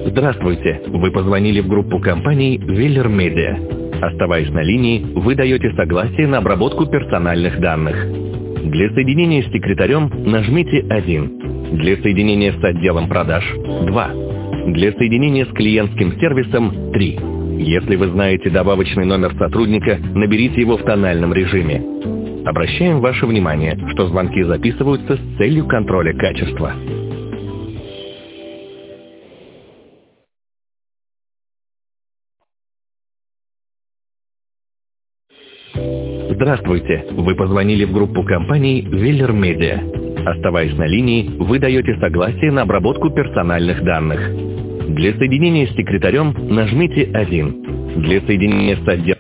Здравствуйте! Вы позвонили в группу компаний Веллер Медиа. Оставаясь на линии, вы даете согласие на обработку персональных данных. Для соединения с секретарем нажмите 1. Для соединения с отделом продаж – 2. Для соединения с клиентским сервисом – 3. Если вы знаете добавочный номер сотрудника, наберите его в тональном режиме. Обращаем ваше внимание, что звонки записываются с целью контроля качества. Здравствуйте! Вы позвонили в группу компаний Веллер Медиа. Оставаясь на линии, вы даете согласие на обработку персональных данных. Для соединения с секретарем нажмите 1. Для соединения с отделом